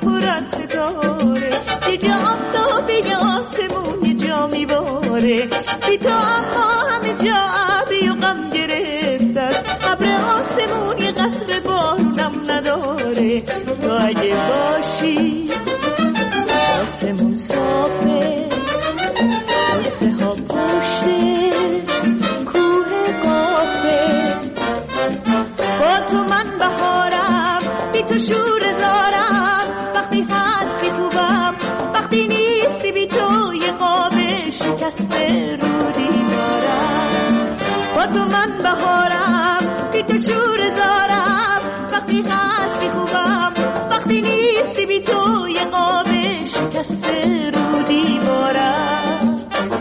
پر از ستاره، یه جا آفتابه یه آسمون یه جا میباره، بی تو اما همه جا ابری و غم گرفته است، ابر آسمون یه قطره بارونم نداره. تو اگه باشی آسمون صافه، قصه ها پشته کوه قافه، با تو من بهارم، بی تو شور زارم، وقتی هستی خوبم، وقتی نیستی بی تو یه قاب شکسته رو دیوارم. با تو من بهارم، بی تو شور زارم، وقتی هستی خوبم، وقتی نیستی بی تو یه قاب شکسته رو دیوارم.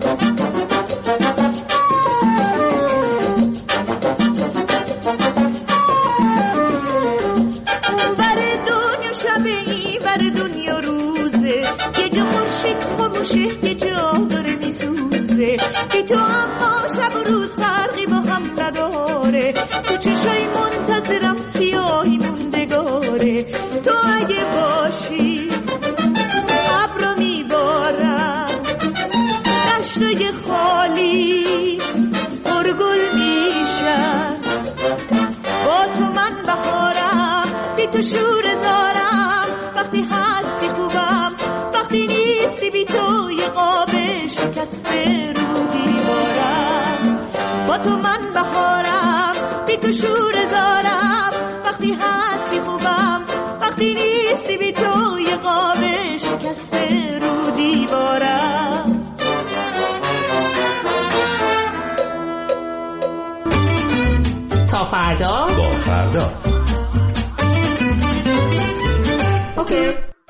دنیا روزه یه جا خورشید خاموشه، یه جا داره میسوزه، بی تو اما شب و روز فرقی با هم نداره، تو چشای منتظرم سیاهی موندگاره. تو اگه باشی ابرو میبارم، دشتای خالی پرگل میشن، با تو من بهارم، بی تو شور زارم، وقتی هستی خوبم، وقتی نیستی بی تو یه قاب شکسته رو دیوارم. با تو من بهارم، بی تو شور زارم، وقتی هستی خوبم، وقتی نیستی بی تو یه قاب شکسته رو دیوارم. تا فردا با فردا. اوکی.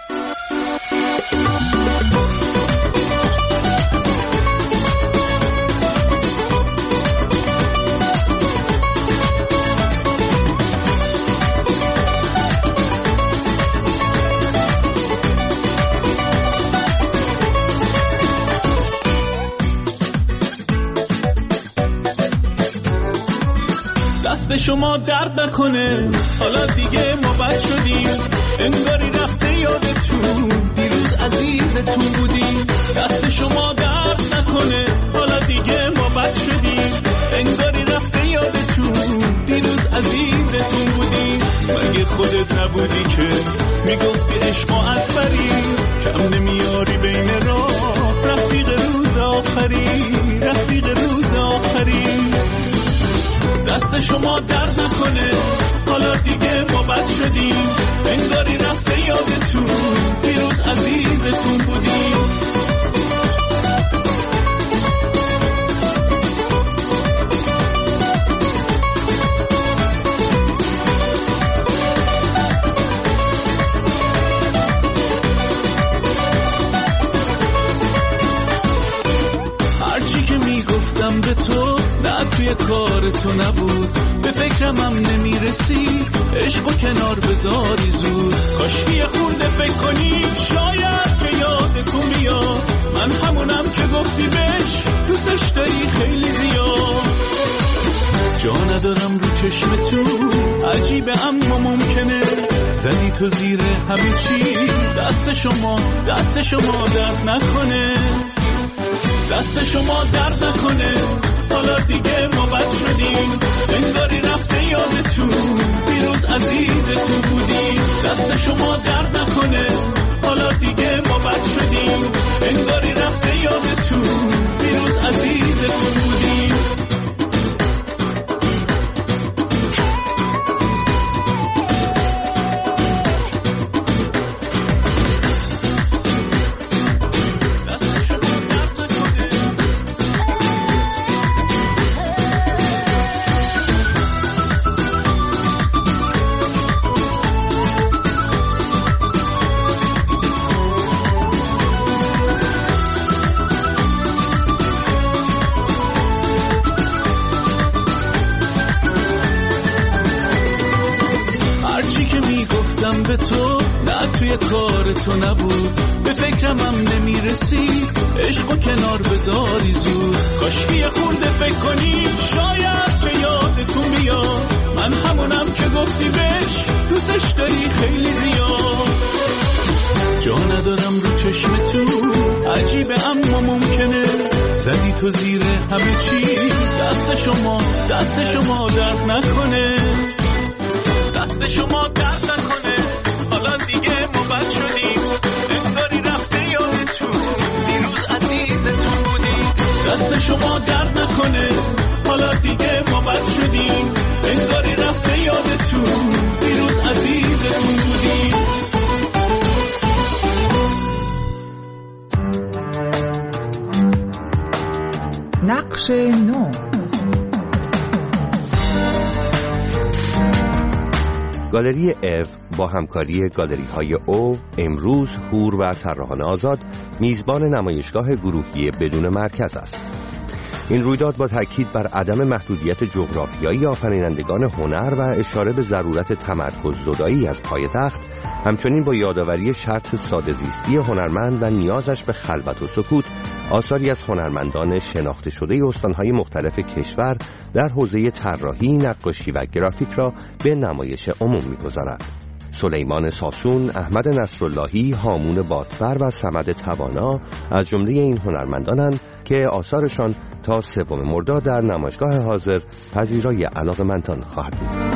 دست شما درد نکنه، حالا دیگه ما بد شدیم، انگاری رفته یادتون دیروز عزیزتون بودیم. دست شما درد نکنه، حالا دیگه ما بد شدیم، انگاری رفته یادتون دیروز عزیزتون بودیم. مگه خودت نبودی که میگفتی عشق و اکبری، کم نمیاری بین راه، رفیق روز آخری، رفیق روز آخری. دست شما درد نکنه، حالا دیگه ما بد شدیم، انگاری رفته یادتون دیروز عزیزتون بودیم. هرچی که میگفتم به تو نه توی کار تو نبود، به فکرم هم نمیرسی عشق و کنار بذاری زود. کاش یه خورده فکر کنی شاید که یادتون بیاد، من همونم که گفتی بهش دوستش داری خیلی زیاد. جا ندارم رو چشمتون، عجیبه اما ممکنه زدی تو زیر همه چی. دست شما درد نکنه، دست شما درد نکنه، حالا دیگه ما بد شدیم، انگاری رفته یادتون دیروز عزیزتون بودیم. دست شما درد نکنه، حالا دیگه ما بد شدیم، انگاری رفته یادتون دیروز عزیزتون بودیم. به تو نه توی کار تو نبود، به فکرم هم نمیرسی عشق و کنار بذاری زود. کاش یه خورده فکر کنی شاید که یادتون بیاد، من همونم که گفتی بهش دوستش داری خیلی زیاد. جا ندارم رو چشمتون، عجیبه اما ممکنه زدی تو زیر همه چی. دست شما درد نکنه، دست شما درد نکنه. حالا دیگه ما بد شدیم، انگاری رفته یادتون دیروز عزیزتون بودیم. دست شما درد نکنه، حالا دیگه ما بد شدیم، انگاری رفته یادتون دیروز عزیزتون بودیم. نقش نو. گالری اف با همکاری گالری‌های او امروز هور و طراحان آزاد میزبان نمایشگاه گروهی بدون مرکز است. این رویداد با تاکید بر عدم محدودیت جغرافیایی آفرینندگان هنر و اشاره به ضرورت تمرکز زدایی از پایتخت، همچنین با یادآوری شرط ساده‌زیستی هنرمند و نیازش به خلوت و سکوت، آثاری از هنرمندان شناخته شده استانهای مختلف کشور در حوزه طراحی، نقاشی و گرافیک را به نمایش عموم می‌گذارد. سلیمان ساسون، احمد نصراللهی، هامون بادفر و صمد توانا از جمله این هنرمندانند که آثارشان تا 3 مرداد در نمایشگاه حاضر پذیرای علاقه‌مندان خواهد بود.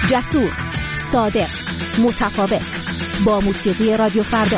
جسور، صادق، متفاوت، با موسیقی رادیو فردا.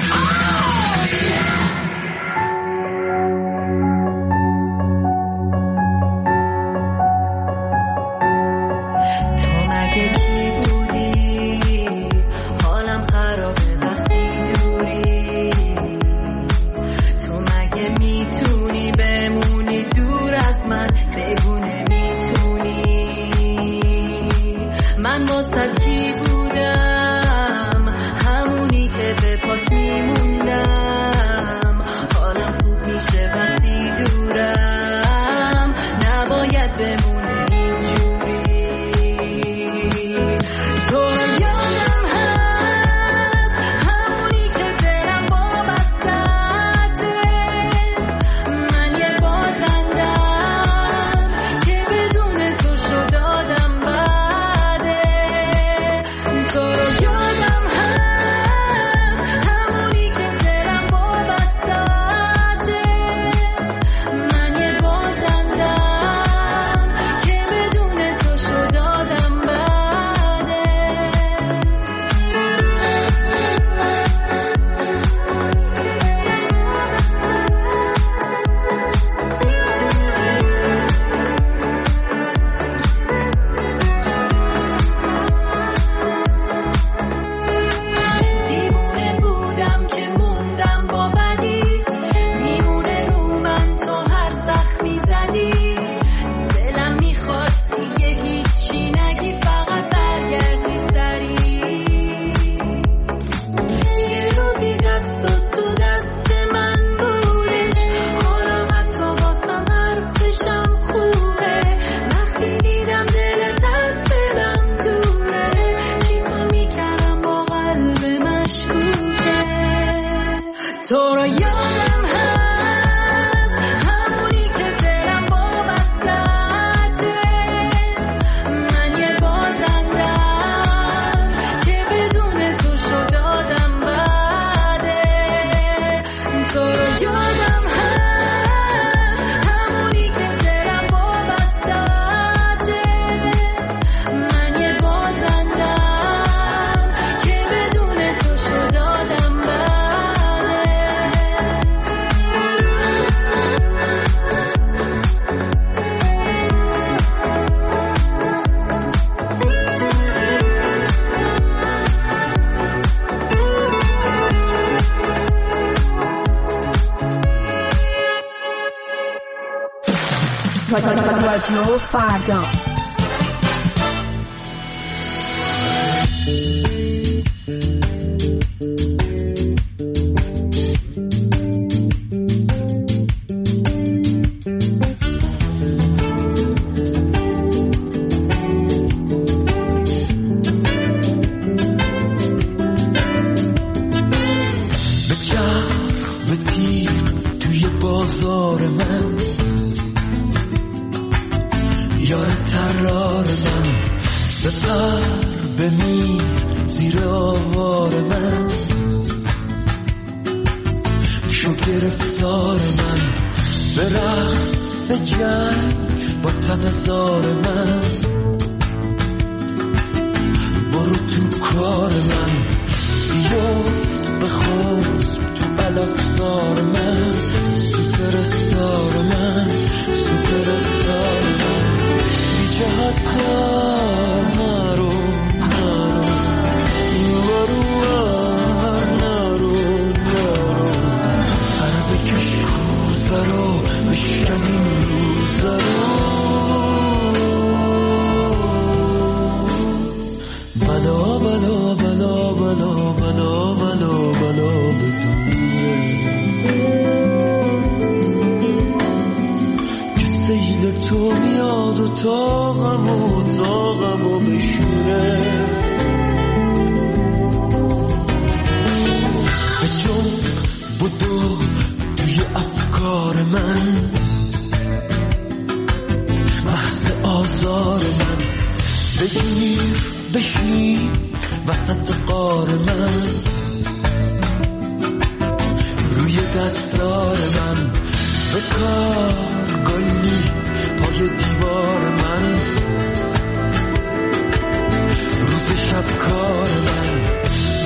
رادیو فردا.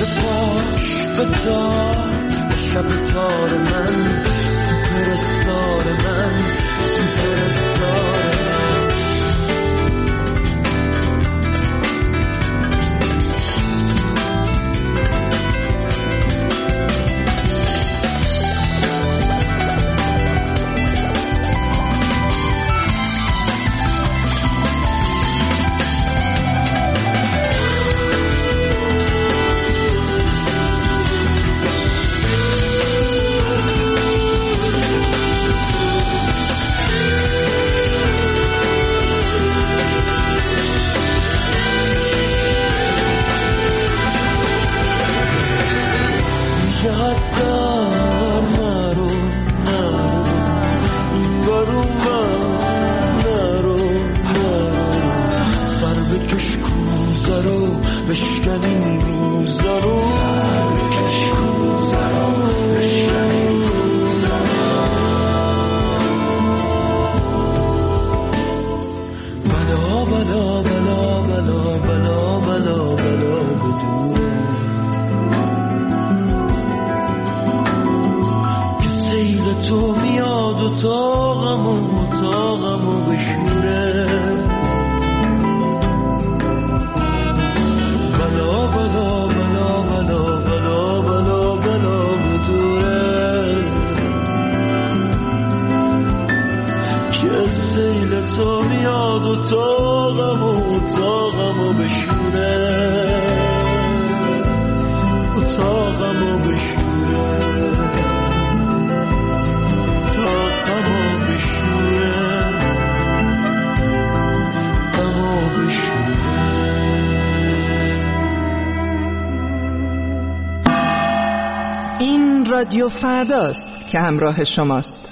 پاش بتار شب تار من سوپر استار من سوپر استار من رادیو فرداست که همراه شماست.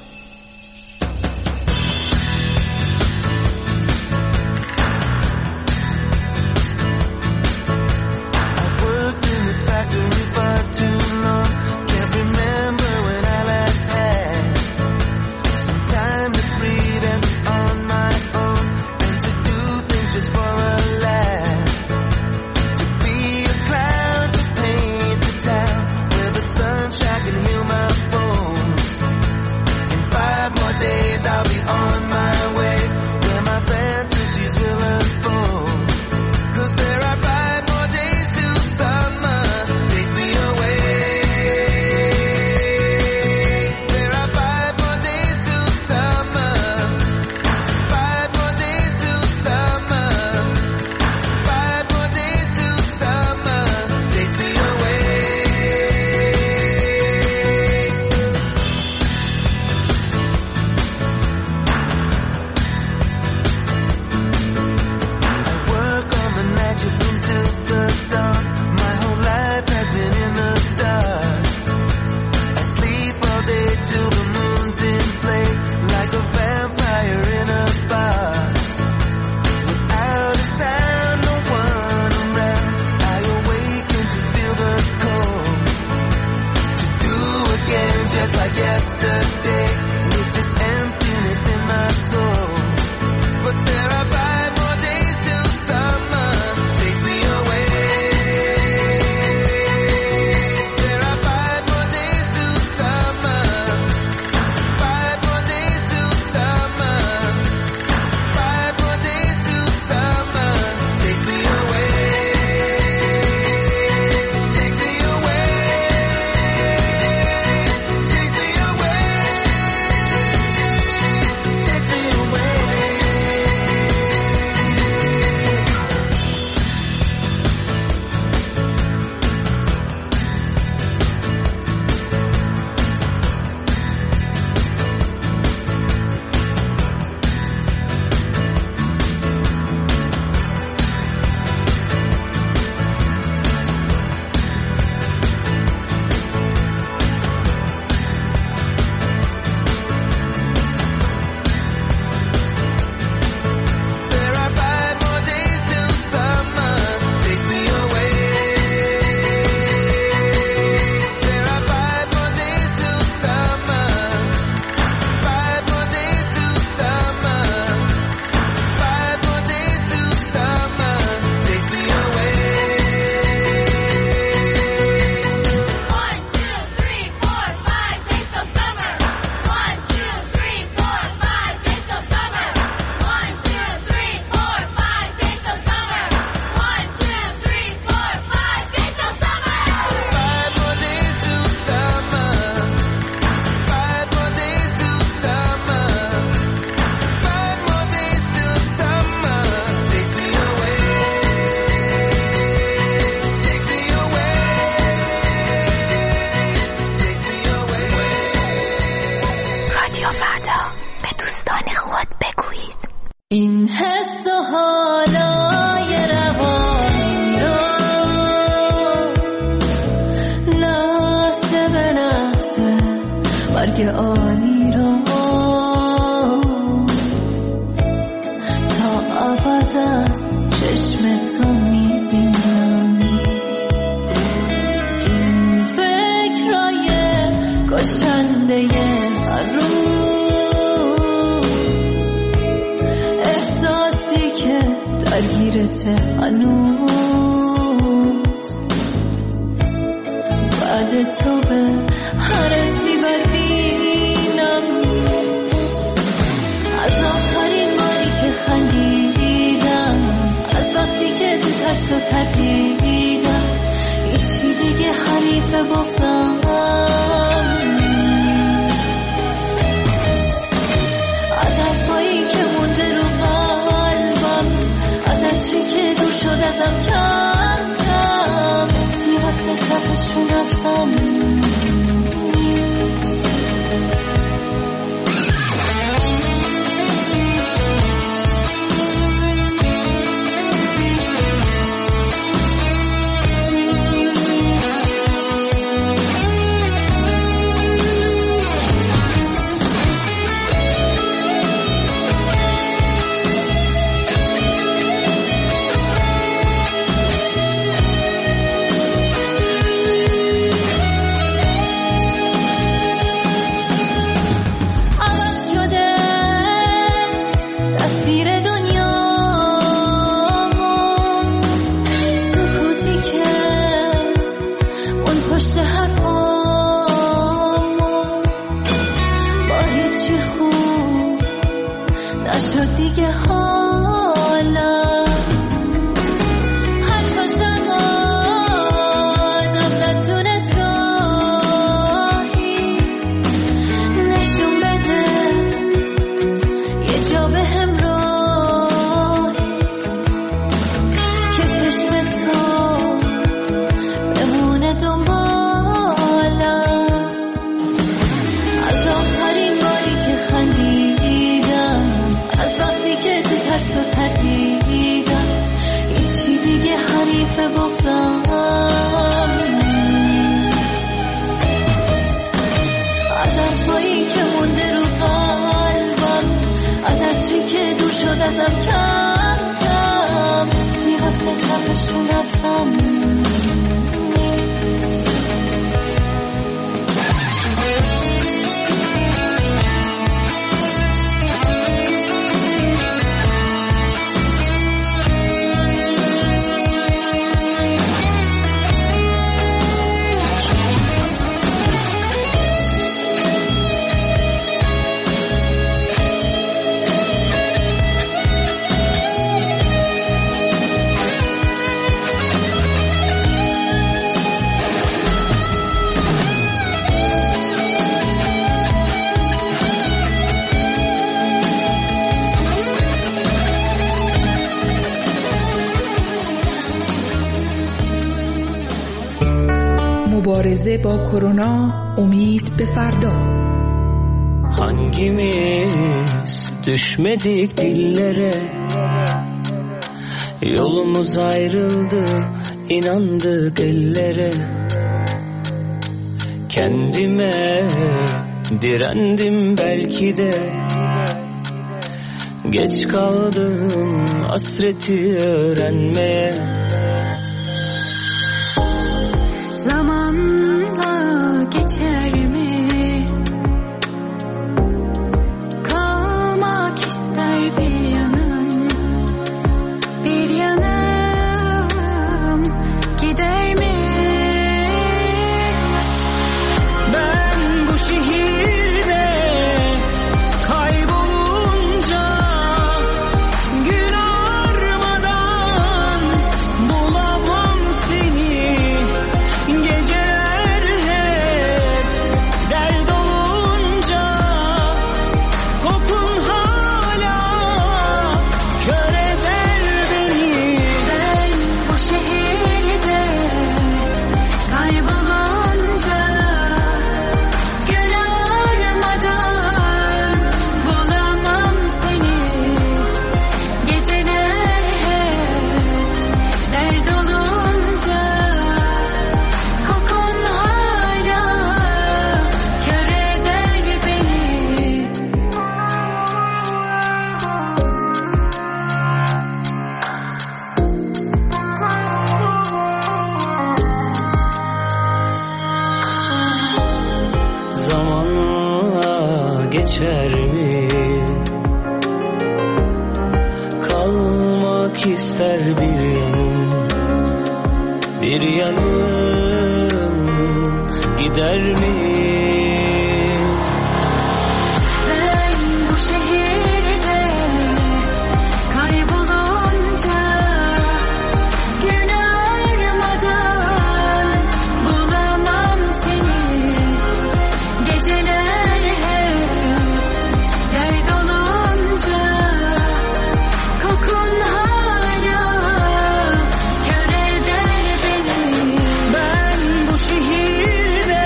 چشم تو میبینم. این فکرای کشنده هر روز، احساسی که درگیرته هنوز، بعد تو به هر سیبر بینم. از آخرین باری که خندیدم، از وقتی که تو ترس و تردیدم، هیچی دیگه حریف بغضم نیست. از حرفایی که مونده رو قلبم، از عطری که دور شد ازم کم کم، سی واسه تپشون نبزم مبارزه با کرونا، امید به فرda. Hangimiz düşmedik dillere, yolumuz ayrıldı, inandık ellere. Kendime direndim belki de, geç kaldım hasreti öğrenmeye. Zamanla geçer mi? Kalmak ister bir yanım, bir yanım gider mi? Ben bu şehirde kaybolunca, gün ağarmadan bulamam seni. Geceler gider bir yanım, bir yanım gider mi? Ben bu şehirde kaybolunca gün ağarmadan bulamam seni. Geceler hep dert olunca kokun hala kör eder beni. Ben bu şehirde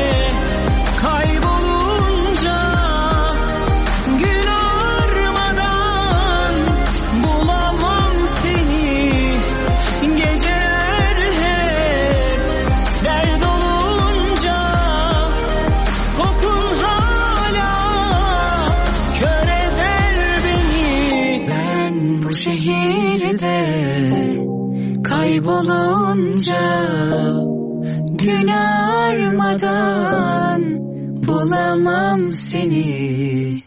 kaybolunca gün ağarmadan bulamam seni. Geceler hep dert olunca kokun hala kör eder beni. Ben bu şehirde kaybolunca gün ağarmadan bulamam seni.